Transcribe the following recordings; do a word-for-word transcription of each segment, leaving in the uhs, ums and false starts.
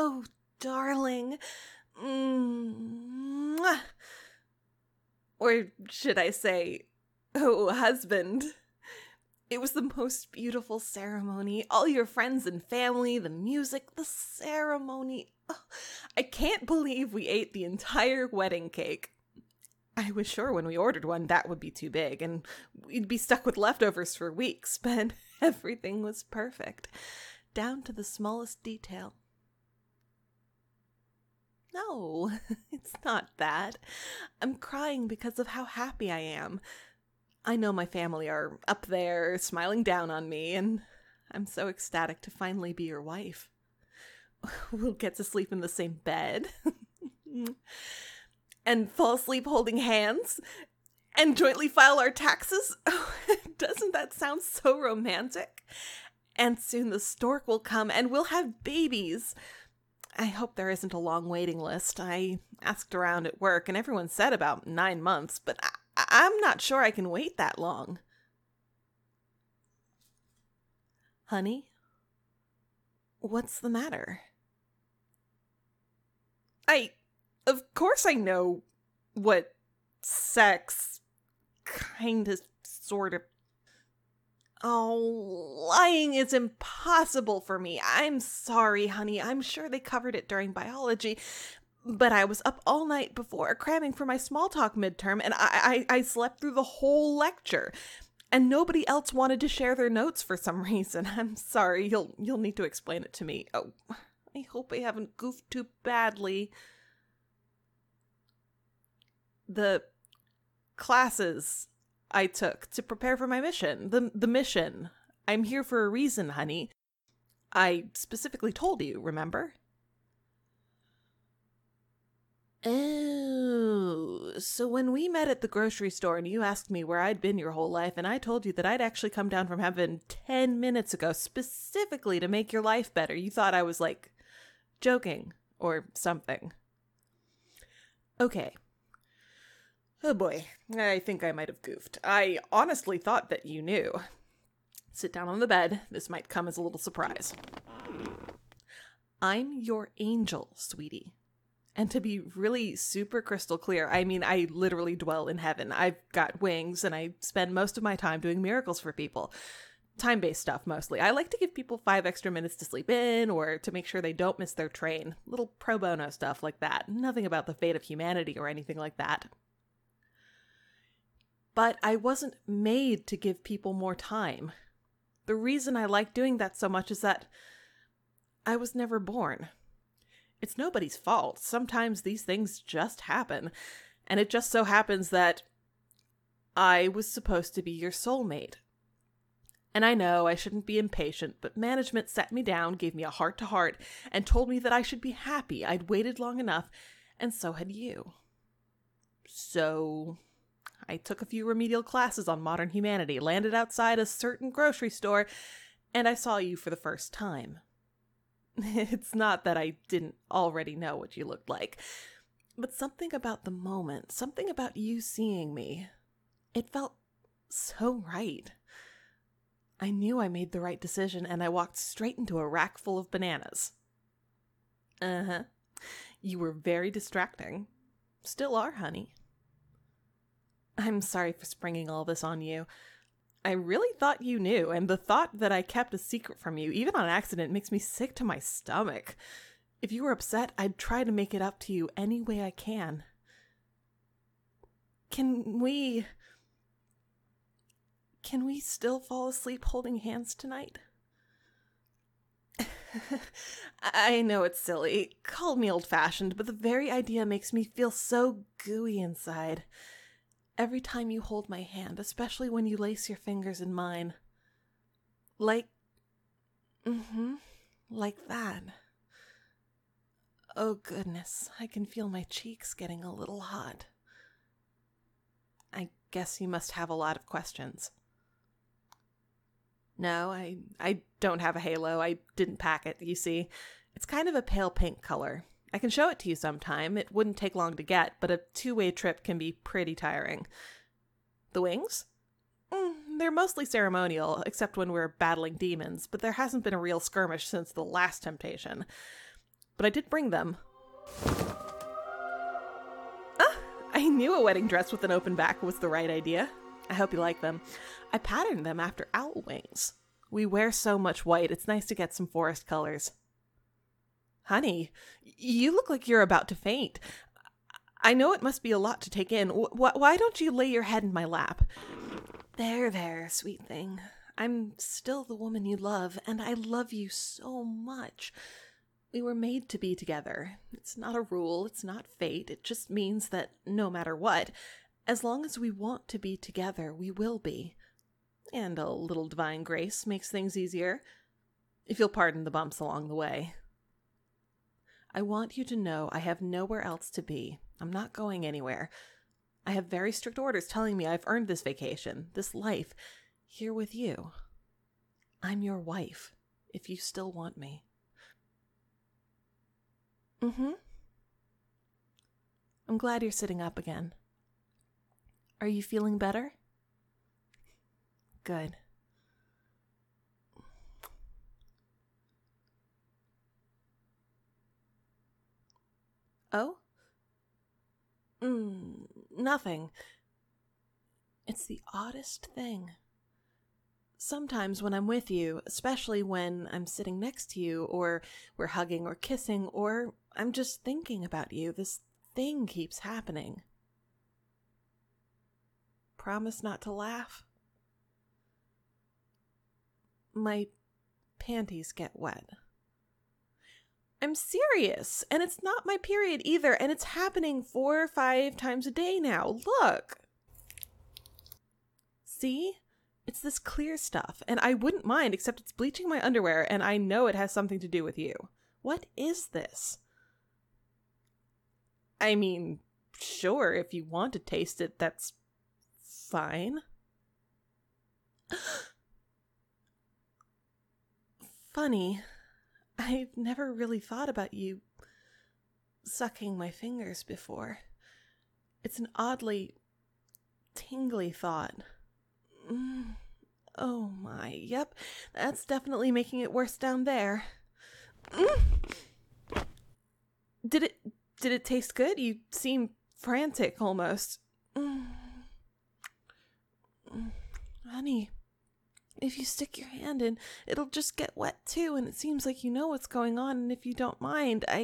Oh, darling. Mwah. Or should I say, oh, husband. It was the most beautiful ceremony. All your friends and family, the music, the ceremony. Oh, I can't believe we ate the entire wedding cake. I was sure when we ordered one that would be too big and we'd be stuck with leftovers for weeks, but everything was perfect, down to the smallest detail. No, it's not that. I'm crying because of how happy I am. I know my family are up there smiling down on me, and I'm so ecstatic to finally be your wife. We'll get to sleep in the same bed and fall asleep holding hands and jointly file our taxes. Oh, doesn't that sound so romantic? And soon the stork will come and we'll have babies. I hope there isn't a long waiting list. I asked around at work and everyone said about nine months, but I- I'm not sure I can wait that long. Honey, what's the matter? I, of course I know what sex kind of, sort of. Oh, lying is impossible for me. I'm sorry, honey. I'm sure they covered it during biology, but I was up all night before cramming for my small talk midterm, and I, I, I slept through the whole lecture. And nobody else wanted to share their notes for some reason. I'm sorry. You'll you'll need to explain it to me. Oh, I hope I haven't goofed too badly. The classes I took to prepare for my mission. The the mission. I'm here for a reason, honey. I specifically told you, remember? Oh, so when we met at the grocery store and you asked me where I'd been your whole life and I told you that I'd actually come down from heaven ten minutes ago specifically to make your life better, you thought I was like joking or something. Okay. Oh boy, I think I might have goofed. I honestly thought that you knew. Sit down on the bed. This might come as a little surprise. I'm your angel, sweetie. And to be really super crystal clear, I mean, I literally dwell in heaven. I've got wings, and I spend most of my time doing miracles for people. Time-based stuff, mostly. I like to give people five extra minutes to sleep in, or to make sure they don't miss their train. Little pro bono stuff like that. Nothing about the fate of humanity or anything like that. But I wasn't made to give people more time. The reason I like doing that so much is that I was never born. It's nobody's fault. Sometimes these things just happen. And it just so happens that I was supposed to be your soulmate. And I know I shouldn't be impatient, but management sat me down, gave me a heart-to-heart, and told me that I should be happy. I'd waited long enough, and so had you. So I took a few remedial classes on modern humanity, landed outside a certain grocery store, and I saw you for the first time. It's not that I didn't already know what you looked like, but something about the moment, something about you seeing me, it felt so right. I knew I made the right decision, and I walked straight into a rack full of bananas. Uh-huh. You were very distracting. Still are, honey. I'm sorry for springing all this on you. I really thought you knew, and the thought that I kept a secret from you, even on accident, makes me sick to my stomach. If you were upset, I'd try to make it up to you any way I can. Can we... Can we still fall asleep holding hands tonight? I know it's silly. Call me old-fashioned, but the very idea makes me feel so gooey inside. Every time you hold my hand, especially when you lace your fingers in mine. Like... Mm-hmm. Like that. Oh, goodness. I can feel my cheeks getting a little hot. I guess you must have a lot of questions. No, I, I don't have a halo. I didn't pack it, you see. It's kind of a pale pink color. I can show it to you sometime. It wouldn't take long to get, but a two-way trip can be pretty tiring. The wings? Mm, they're mostly ceremonial, except when we're battling demons, but there hasn't been a real skirmish since the last temptation. but I did bring them. Ah, I knew a wedding dress with an open back was the right idea. I hope you like them. I patterned them after owl wings. We wear so much white, it's nice to get some forest colors. Honey, you look like you're about to faint. I know it must be a lot to take in. W- why don't you lay your head in my lap? There, there, sweet thing. I'm still the woman you love, and I love you so much. We were made to be together. It's not a rule, it's not fate. It just means that no matter what, as long as we want to be together, we will be. And a little divine grace makes things easier, if you'll pardon the bumps along the way. I want you to know I have nowhere else to be. I'm not going anywhere. I have very strict orders telling me I've earned this vacation, this life, here with you. I'm your wife, if you still want me. Mm-hmm. I'm glad you're sitting up again. Are you feeling better? Good. Oh? Mm, nothing. It's the oddest thing. Sometimes when I'm with you, especially when I'm sitting next to you, or we're hugging or kissing, or I'm just thinking about you, this thing keeps happening. Promise not to laugh? My panties get wet. I'm serious, and it's not my period either, and it's happening four or five times a day now. Look! See? It's this clear stuff, and I wouldn't mind, except it's bleaching my underwear, and I know it has something to do with you. What is this? I mean, sure, if you want to taste it, that's fine. Funny. I've never really thought about you sucking my fingers before. It's an oddly tingly thought. Mm. Oh my, yep, that's definitely making it worse down there. Mm. Did it, did it taste good? You seem frantic almost. Mm. Mm. Honey, if you stick your hand in, it'll just get wet too, and it seems like you know what's going on, and if you don't mind, I...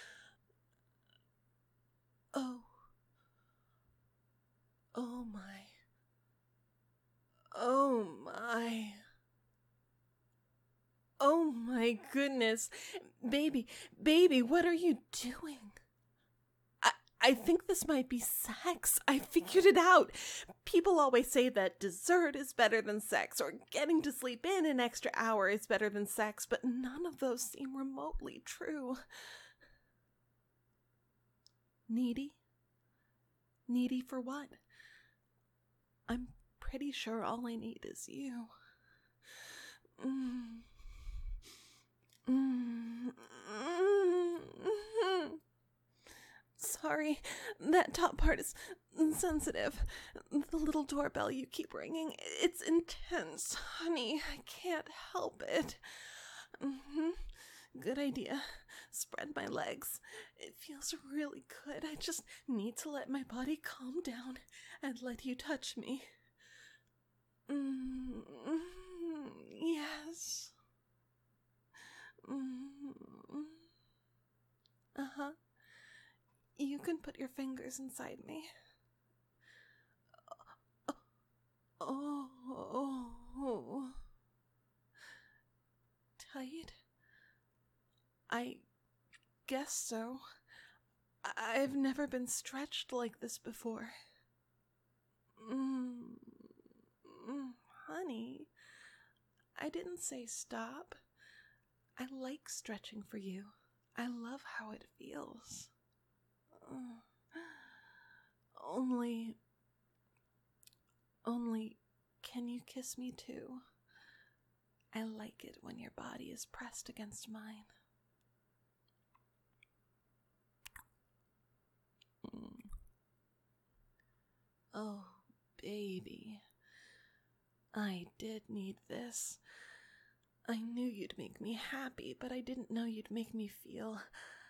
Oh. Oh my. Oh my. Oh my goodness. Baby, baby, what are you doing? I, I think this might be sex. I figured it out. People always say that dessert is better than sex, or getting to sleep in an extra hour is better than sex, but none of those seem remotely true. Needy? Needy for what? I'm pretty sure all I need is you. Mm. Mm. Mm. Sorry, that top part is sensitive. The little doorbell you keep ringing, it's intense. Honey, I can't help it. Mm-hmm. Good idea. Spread my legs. It feels really good. I just need to let my body calm down and let you touch me. Mm-hmm. Yes. Mm-hmm. Uh-huh. You can put your fingers inside me. Oh, oh, oh. Tight? I guess so. I- I've never been stretched like this before. Mm, mm, honey, I didn't say stop. I like stretching for you. I love how it feels. Uh, only... Only, can you kiss me too? I like it when your body is pressed against mine. Mm. Oh, baby. I did need this. I knew you'd make me happy, but I didn't know you'd make me feel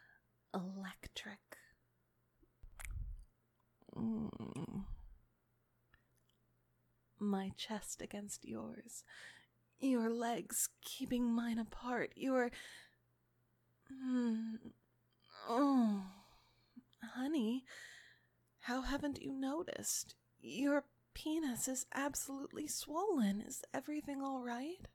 my chest against yours, your legs keeping mine apart, your... Mm, oh, honey, how haven't you noticed? Your penis is absolutely swollen. Is everything all right?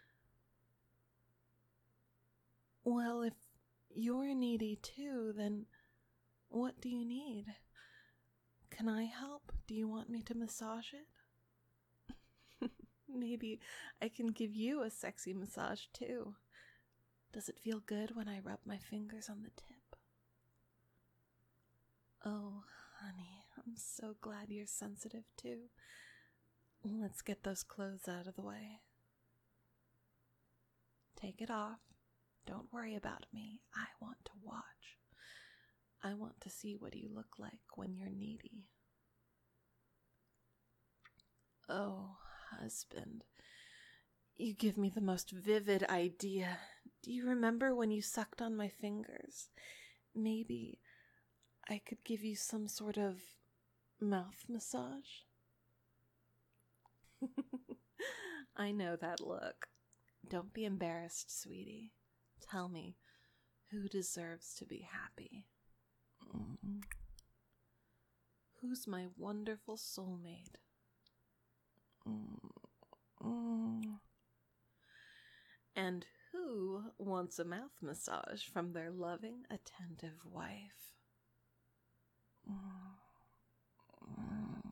Well, if you're needy too, then what do you need? Can I help? Do you want me to massage it? Maybe I can give you a sexy massage too. Does it feel good when I rub my fingers on the tip? Oh, honey, I'm so glad you're sensitive too. Let's get those clothes out of the way. Take it off. Don't worry about me. I want to watch. I want to see what you look like when you're needy. Oh, husband, you give me the most vivid idea. Do you remember when you sucked on my fingers? Maybe I could give you some sort of mouth massage? I know that look. Don't be embarrassed, sweetie. Tell me, who deserves to be happy? Mm. Who's my wonderful soulmate? Mm. Mm. And who wants a mouth massage from their loving, attentive wife? Mm. Mm.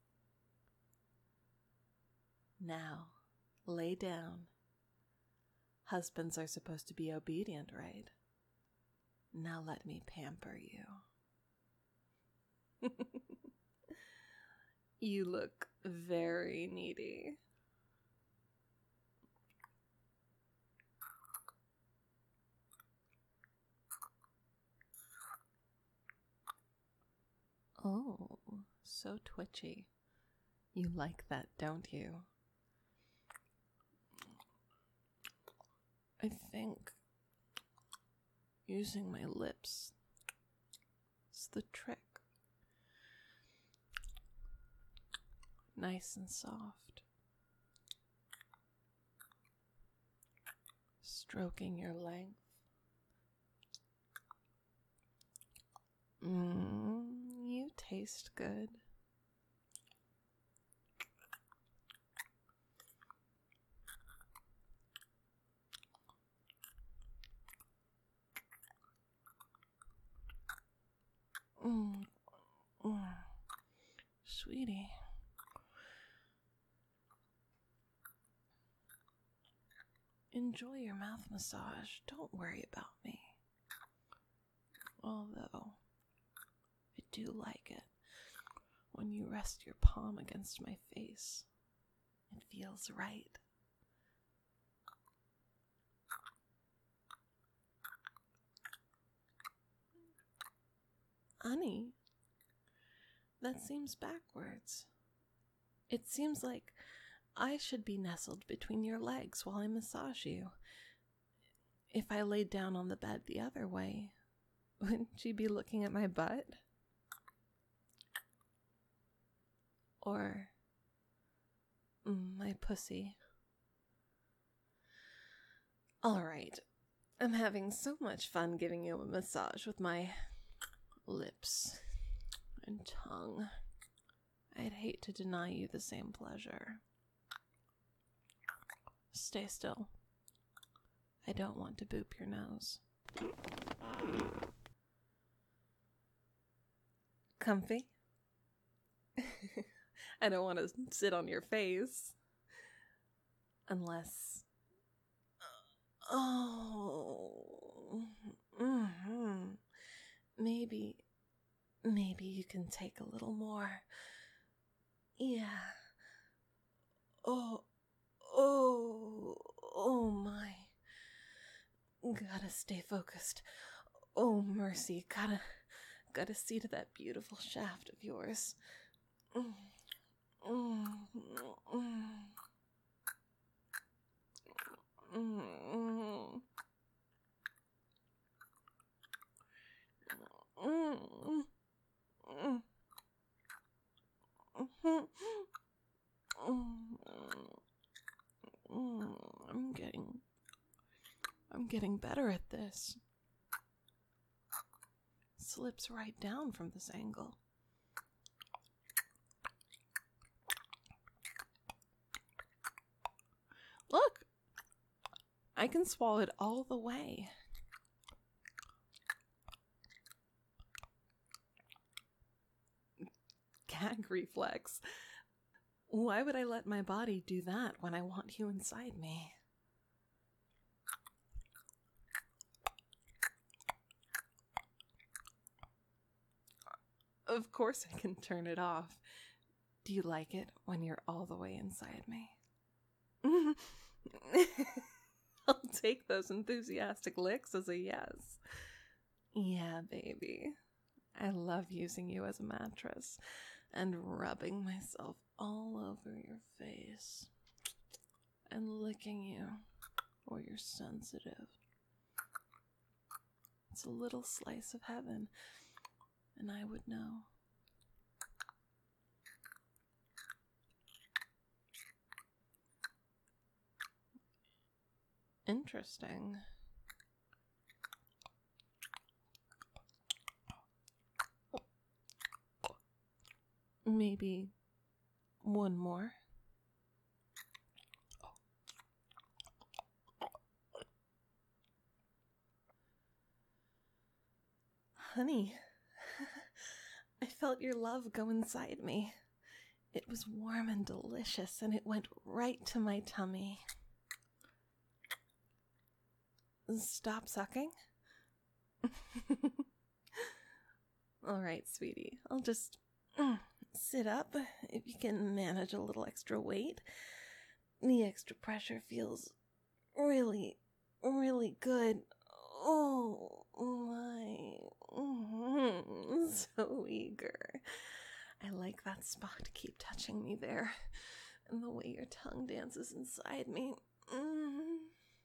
Now, lay down. Husbands are supposed to be obedient, right? Now let me pamper you. You look very needy. Oh, so twitchy. You like that, don't you? I think using my lips is the trick. Nice and soft. Stroking your length. Mmm, you taste good. Mm, mm, sweetie. Enjoy your mouth massage. Don't worry about me. Although, I do like it when you rest your palm against my face. It feels right. Honey, that seems backwards. It seems like I should be nestled between your legs while I massage you. If I laid down on the bed the other way, wouldn't you be looking at my butt? Or mm, my pussy? All right, I'm having so much fun giving you a massage with my lips and tongue. I'd hate to deny you the same pleasure. Stay still. I don't want to boop your nose. Comfy? I don't want to sit on your face. Unless... Oh... Mm-hmm. Maybe... Maybe you can take a little more. Yeah. Oh... Oh... Oh my... Gotta stay focused. Oh, mercy. Gotta... Gotta see to that beautiful shaft of yours. Mm, mm, mm, mm, mm, mm, mm, mm, mm. getting better at this. Slips right down from this angle. Look! I can swallow it all the way. Gag reflex. Why would I let my body do that when I want you inside me? Of course I can turn it off. Do you like it when you're all the way inside me? I'll take those enthusiastic licks as a yes. Yeah, baby. I love using you as a mattress and rubbing myself all over your face and licking you where you're sensitive. It's a little slice of heaven, and I would know. Interesting. Maybe one more. Honey, I felt your love go inside me. It was warm and delicious, and it went right to my tummy. Stop sucking? All right, sweetie. I'll just mm, sit up if you can manage a little extra weight. The extra pressure feels really, really good. Oh, my. Mm, so eager. I like that spot. Keep touching me there. And the way your tongue dances inside me. Mm.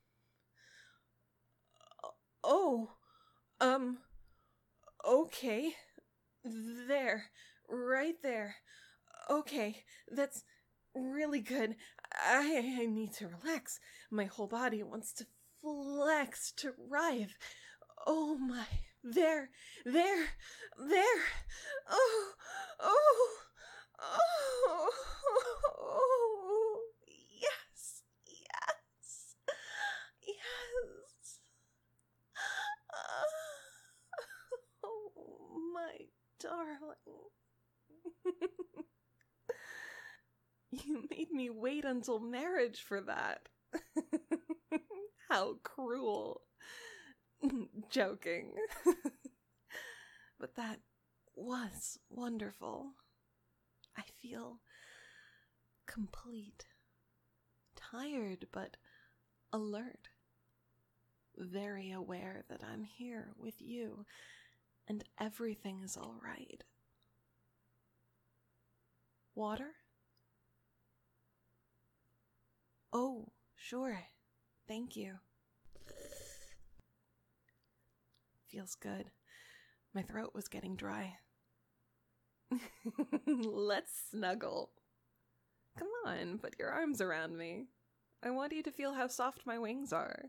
Oh, um, okay. There, right there. Okay, that's really good. I, I need to relax. My whole body wants to flex, to writhe. Oh my, there, there, there. Oh, oh, oh, oh, yes, yes, yes. Oh, my darling. You made me wait until marriage for that. How cruel. Joking. But that was wonderful. I feel complete. Tired, but alert. Very aware that I'm here with you and everything is all right. Water? Oh, sure. Thank you. Feels good. My throat was getting dry. Let's snuggle. Come on, put your arms around me. I want you to feel how soft my wings are.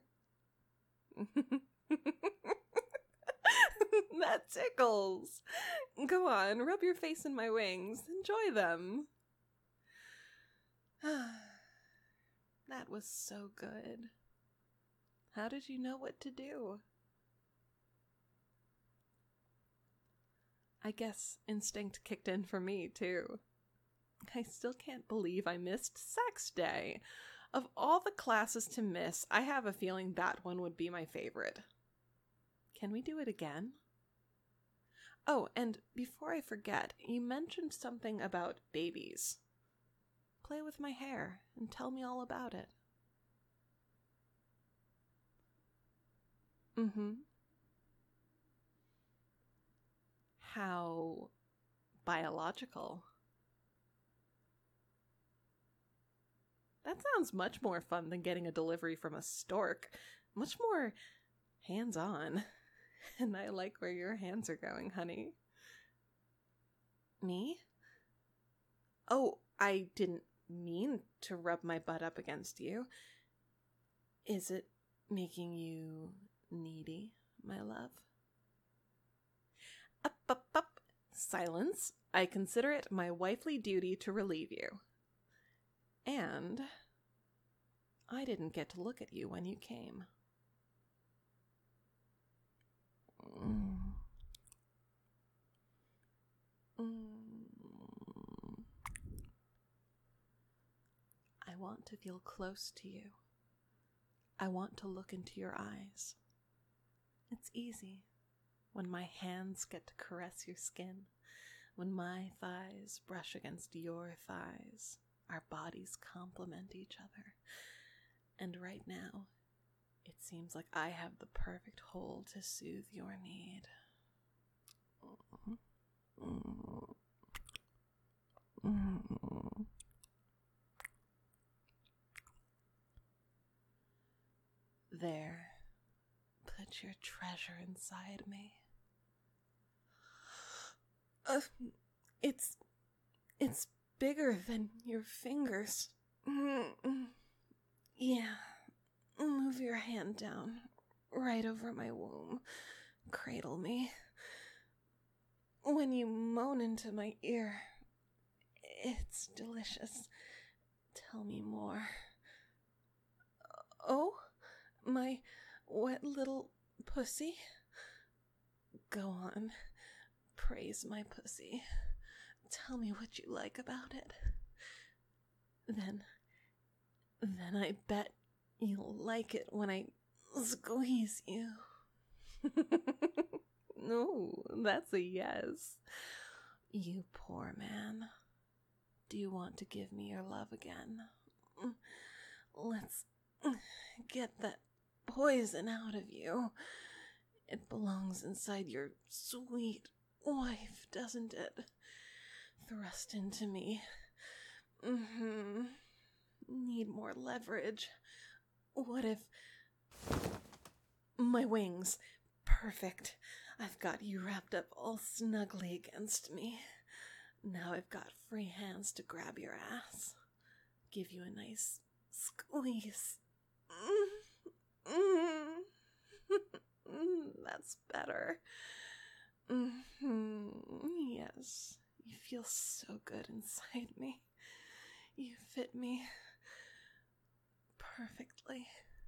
That tickles. Go on, rub your face in my wings. Enjoy them. That was so good. How did you know what to do? I guess instinct kicked in for me, too. I still can't believe I missed sex day. Of all the classes to miss, I have a feeling that one would be my favorite. Can we do it again? Oh, and before I forget, you mentioned something about babies. Play with my hair and tell me all about it. Mm-hmm. How biological. That sounds much more fun than getting a delivery from a stork. Much more hands-on. And I like where your hands are going, honey. Me? Oh, I didn't mean to rub my butt up against you. Is it making you needy, my love? Up, up, up. Silence. I consider it my wifely duty to relieve you. And I didn't get to look at you when you came. Mm. Mm. I want to feel close to you. I want to look into your eyes. It's easy when my hands get to caress your skin, when my thighs brush against your thighs. Our bodies complement each other. And right now, it seems like I have the perfect hold to soothe your need. There, put your treasure inside me. Uh, it's, it's bigger than your fingers. Yeah, move your hand down, right over my womb. Cradle me. When you moan into my ear, it's delicious. Tell me more. Oh, my wet little pussy. Go on, praise my pussy. Tell me what you like about it. Then, then I bet you'll like it when I squeeze you. No, that's a yes. You poor man. Do you want to give me your love again? Let's get that poison out of you. It belongs inside your sweet wife, doesn't it? Thrust into me. Mm-hmm. Need more leverage. What if... My wings. Perfect. I've got you wrapped up all snugly against me. Now I've got free hands to grab your ass. Give you a nice squeeze. Mm-hmm. That's better. Mm-hmm. Yes, you feel so good inside me. You fit me perfectly.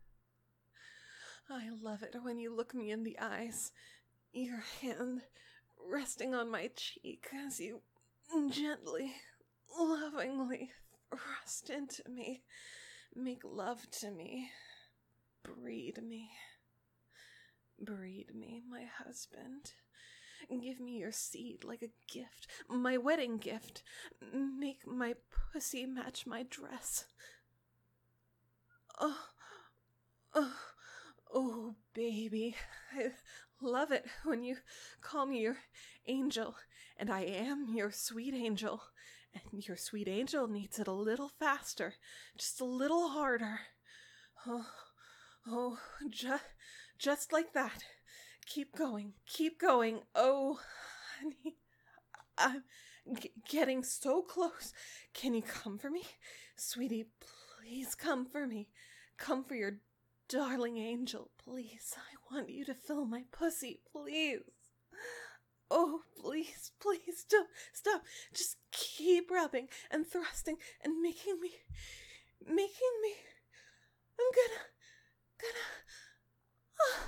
I love it when you look me in the eyes, your hand resting on my cheek as you gently, lovingly thrust into me, make love to me, breed me. Breed me, my husband. Give me your seed like a gift, my wedding gift. Make my pussy match my dress. Oh, oh, oh, baby. I love it when you call me your angel, and I am your sweet angel. And your sweet angel needs it a little faster, just a little harder. Oh, oh, just, just like that. Keep going, keep going. Oh, honey, I'm g- getting so close. Can you come for me? Sweetie, please come for me. Come for your darling angel, please. I want you to fill my pussy, please. Oh, please, please, stop, stop. Just keep rubbing and thrusting and making me, making me. I'm gonna, gonna. Uh,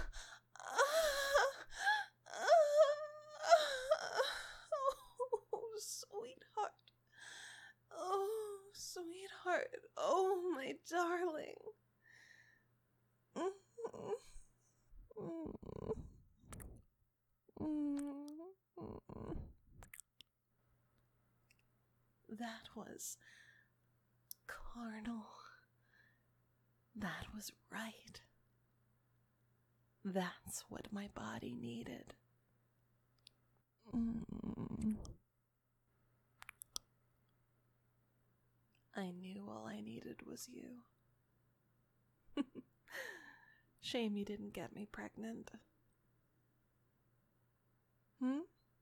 Oh, sweetheart. Oh, sweetheart. Oh, my darling. That was carnal. That was right. That's what my body needed. Mm. I knew all I needed was you. Shame you didn't get me pregnant. Hmm?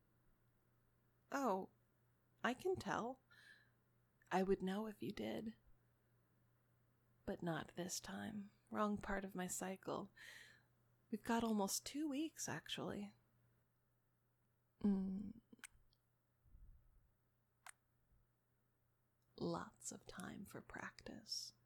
Oh, I can tell. I would know if you did. But not this time. Wrong part of my cycle. We've got almost two weeks, actually. Mm. Lots of time for practice.